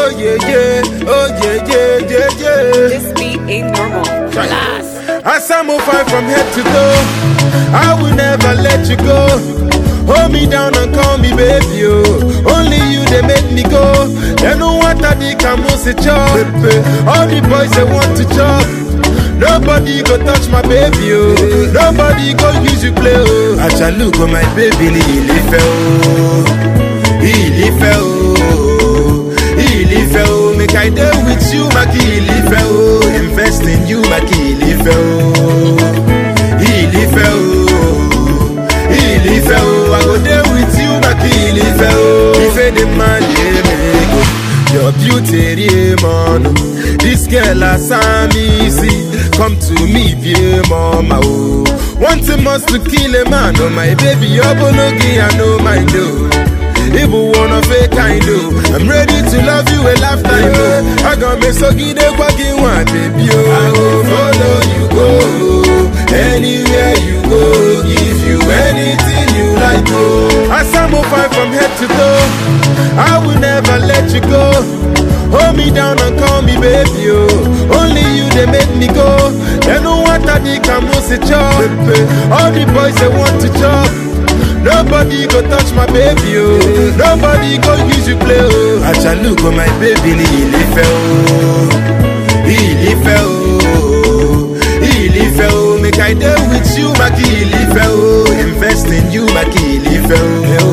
Oh yeah, yeah, oh yeah, yeah, yeah, yeah. This beat ain't normal. Class. As I move on from head to toe, I will never let you go. Hold me down and call me baby, oh. Only you they make me go. They know what I did, come on, say chop. All the boys they want to chop. Nobody go touch my baby, oh. Nobody go use you play, oh. Acha look on my baby, he fell, he fell, he fell. Make I deal with you, my he fell. Invest in you, my he fell, he fell. He fell, I go there with you, my he fell. If any man, your beauty, man. This girl has me see. Come to me, dear mama. Oh, one thing must to kill a man. Oh, my baby, you're bologi, I know my do. If you wanna fake, I do. I'm ready to love you a lifetime. Oh, I got me so good at walking one, baby. Oh, I will follow you, go anywhere you go. Give you anything you like. Oh, as I move on from head to toe, I will never let you go. Hold me down and call me baby, oh. Only you they make me go. They know what I did, come on, say chop. All the boys they want to chop. Nobody go touch my baby, oh. Nobody go use you play, oh. Acha look on my baby, he fell, he fell, he fell. Make I deal with you, my he fell. Invest in you, my he fell,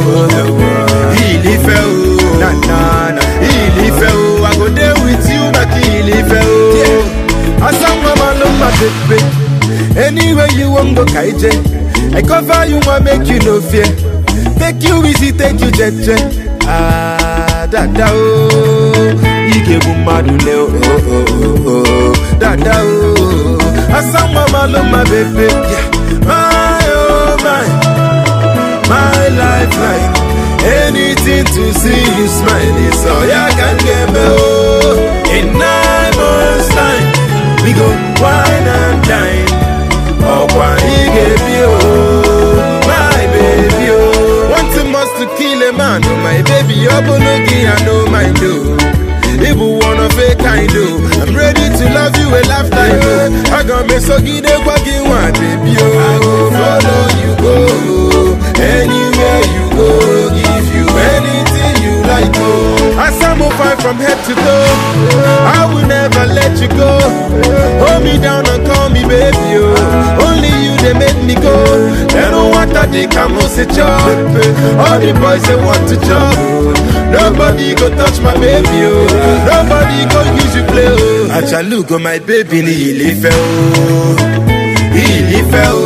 he fell, na na na, he fell. I go there with you, my he fell. I sang mama love my baby. Anywhere you want go kaije. I cover you, I make you no fear. Take you easy, take you jet. Ah, dada oh, ike bumadule oh oh oh oh, dada oh. I sang mama love my baby, yeah. My oh my lifeline. Anything to see you smile is all I can get me oh. In 9 months time, we go wine and dine. Oh, why he gave you, my baby, oh. One thing must to kill a man, oh, my baby, you're bologi, I know my do. If you wanna fake, I do. I'm ready to love you a lifetime, oh. I got me so good at walking one, baby, oh. I go follow you, go anywhere you go. Give you anything you like, oh. As I move on from head to toe, I will never let you go. Hold me down and call me baby, oh. Only you they make me go. They know what I did, come on, say chop. All the boys they want to chop. Nobody go touch my baby, oh. Nobody go use you play, oh. Acha look on my baby, he fell, he fell,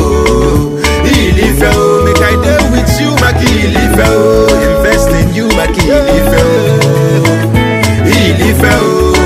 he fell. Make I deal with you, my he fell. Invest in you, my he fell, he fell.